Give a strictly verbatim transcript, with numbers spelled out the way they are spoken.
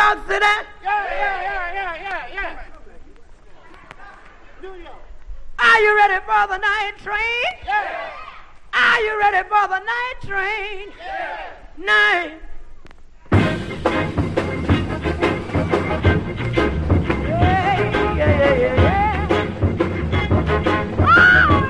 y'all see that? Yeah, yeah, yeah, yeah, yeah, yeah. New York. Are you ready for the night train? Yeah. Are you ready for the night train? Yeah. Night